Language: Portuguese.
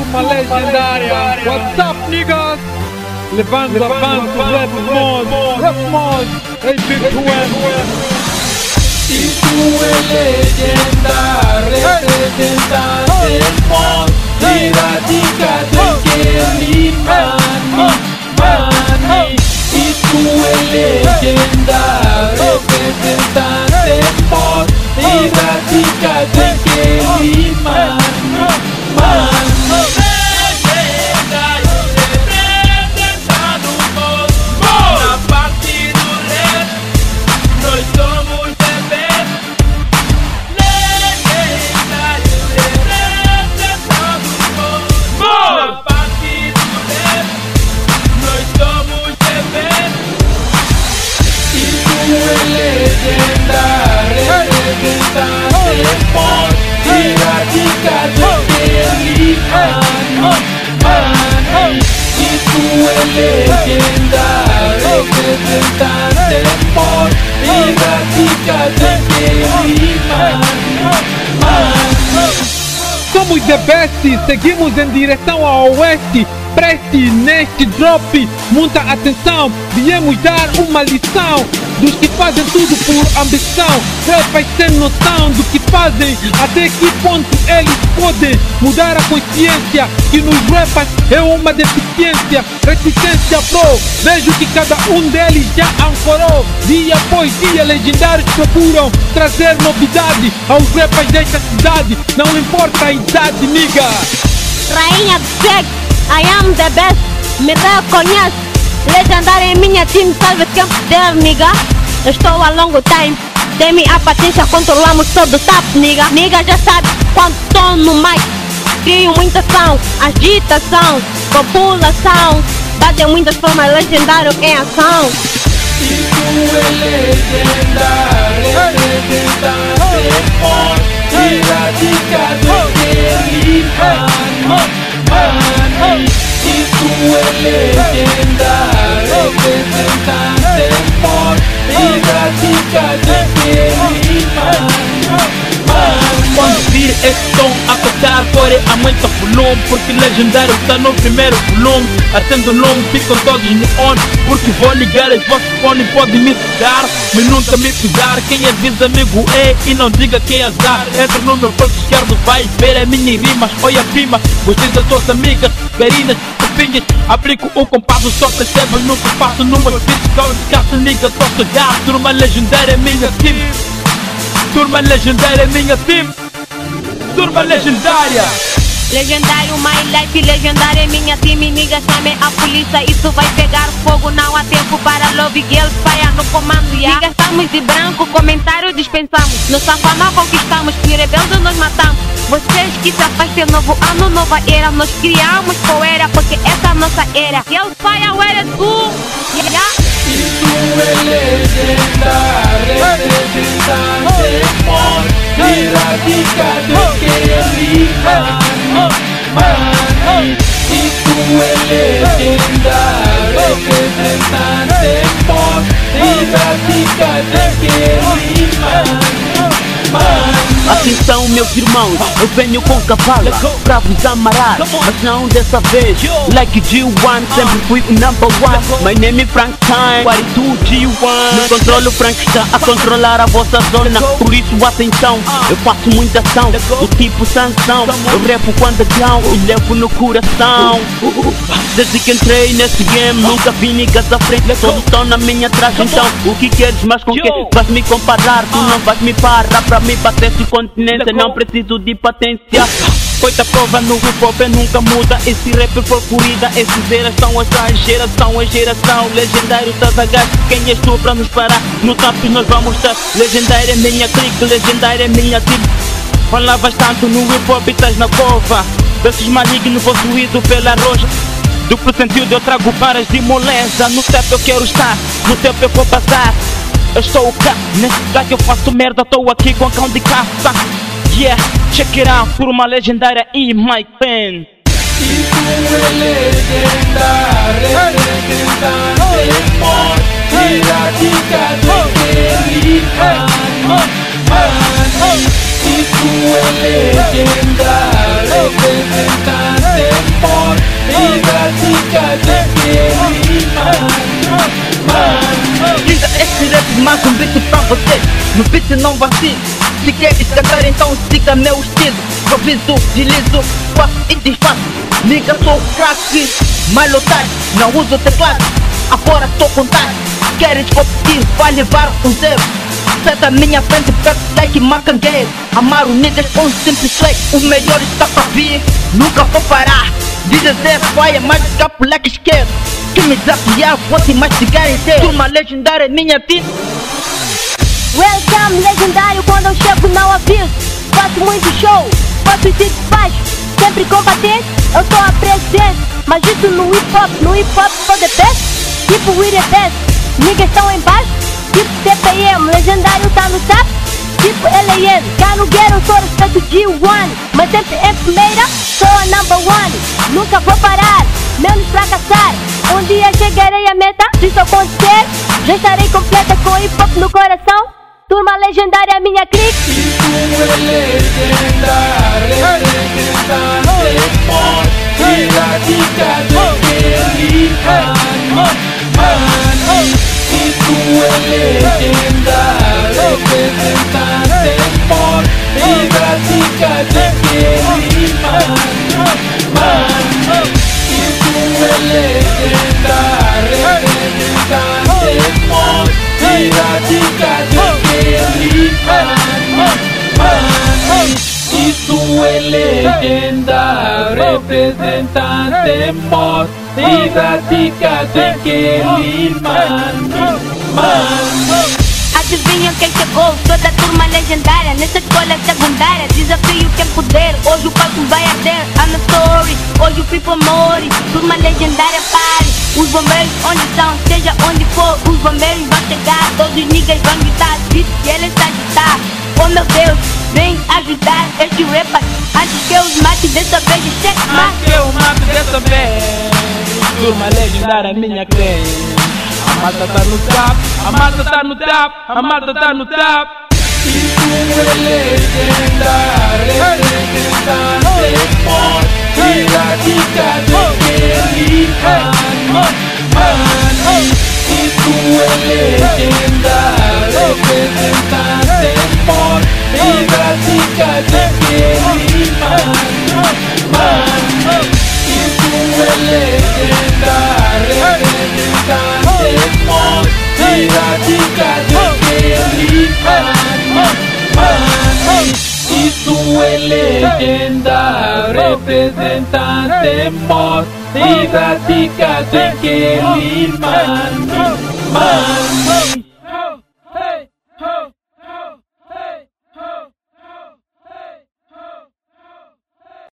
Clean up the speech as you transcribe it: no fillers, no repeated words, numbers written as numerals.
turma legendária. What's up, niggas? Levando avanço, rap mod, hey big E tu é lenda, representante mod, radicado que mani. E tu é lenda, representante mod, radicado que mani. Somos the best, seguimos em direção ao oeste. Preste neste drop, muita atenção. Viemos dar uma lição dos que fazem tudo por ambição. Rappers sem noção do que fazem, até que ponto eles podem mudar a consciência que nos rappers é uma deficiência. Resistência pro, vejo que cada um deles já ancorou. Dia após dia legendários procuram trazer novidade aos rappers desta cidade. Não importa a idade, nigga. Rainha do sexo, I am the best, me reconhece. Legendária em minha team, salve tempo der, nigga. Eu estou a longo time, tem-me a patência, controlamos todo o tap, nigga. Nigga já sabe, quando tô no mic, crio muita ação, agitação, população. Bate muitas formas, legendário em ação. E tu é lenda, representante forte, radicado que mani. E tu é lenda, representante forte, radicado que mani. Quando vir esse som a tocar, fora aumenta o volume, porque legendário está no primeiro volume. Acendo o nome, ficam todos no on, porque vou ligar os vossos fones, podem me pegar, mas nunca me pisar. Quem avisa amigo é, e não diga que é azar. Entra no meu corpo esquerdo, vai ver a mini rimas. Olha prima, gostei das tuas amigas, garinas, papinhas. Aplico o compasso, só percebam no que faço. Numa fiscal de caça, liga, tô chegado. Turma legendária é minha team. Turma legendária é minha team. Turma legendária. Legendário my life, legendária é minha team. Nigga, chame a polícia, isso vai pegar fogo. Não há tempo para love girls, paia no comando, yeah. Nigga, estamos de branco, comentário dispensamos. Nossa fama conquistamos, que rebelde nós matamos. Vocês que se afastem, novo ano, nova era. Nós criamos poeira, porque essa é a nossa era. Girls, paia, where is tu? Yeah. E tu é lenda, representante forte, radicado que mani. E tu é lenda, representante forte, radicado que mani. Atenção meus irmãos, eu venho com cavalo pra vos amarar, mas não dessa vez. Like G1, sempre fui o number one. My name is Frank Time, 42 G1. No controlo Frank está a controlar a vossa zona. Por isso atenção, eu faço muita ação, do tipo sanção. Eu repo quando down e levo no coração. Desde que entrei nesse game, nunca vi niggas à frente. Todos estão na minha traje, então o que queres mais com que vais me comparar? Tu não vais me parar pra me bater esse continente, não preciso de patência. Feita prova no hip hop nunca muda. Esse rap for corrida, esses eras são essa geração, a geração. Legendário tá sagaz, quem és tu pra nos parar? No top nós vamos estar. Legendária é minha clique, legendária é minha team. Falavas tanto no hip hop, estás na cova. Desses malignos possuído pela roja. Duplo sentido eu trago varas de moleza. No tempo eu quero estar, no tempo eu vou passar. Eu sou o cara, nesse lugar que eu faço merda, tô aqui com cão de caça. Yeah, check it out, por uma legendária e my pen. E tu é lenda, representante forte, radicado que mani. E tu é lenda, representante beat, não vacile. Se queres cantar, então siga meu estilo. Improviso, deslizo, faço e desfaço. Liga, sou craque, malotado, não uso teclado. Agora tô com tato. Queres competir, vai levar um zero. Senta à minha frente, perto like macangueiro. Amaro niggas com simples play. O melhor está pra vir, nunca vou parar. Dizer vai mais escapo like esquerdo. Que me desafiar, vou te mastigar inteiro. Turma legendária é minha vida. Welcome, legendário, quando eu chego não aviso. Faço muito show, faço vídeos baixos. Sempre combatente, eu tô a presente. Mas isso no hip hop sou the best. Tipo we the best, niggas estão em baixo. Tipo CPM, legendário tá no top. Tipo LAN, cá no guerra eu sou respeito G1. Mas sempre em primeira, sou a number one. Nunca vou parar, menos fracassar. Um dia chegarei à meta, se isso acontecer, já estarei completa com hip hop no coração. Turma legendária, minha clique. Y tú eres legendaria, representante por y radicado en Kellyman. Y tú eres legendaria, representante por y radicado en Kellyman. Y tú eres legendaria, representante por y radicado en Kellyman. Y tú eres leyenda, representante mod y radicado en Kellyman. Adivinham quem chegou? Sou da turma legendária, nessa escola secundária. Desafio quem puder, hoje o palco vai arder. I'm a story, hoje o people more. Turma legendária pare. Os bombeiros onde estão, seja onde for, os bombeiros vão chegar. Todos os niggas vão gritar, disse que ele está agitar. Oh meu Deus, vem ajudar este rapper antes que eu os mate dessa vez. Antes que eu mate dessa vez. Turma legendária, minha crente. A mata tá no top, a mata tá no top, a mata tá no top. Y tú eres leyenda, representante por y radicado en Kellyman. Y tú eres leyenda, representante por y radicado en Kellyman. Y tú eres leyenda, representante por y radicado en Kellyman. Y tú eres leyenda, representante mod y radicado en Kellyman.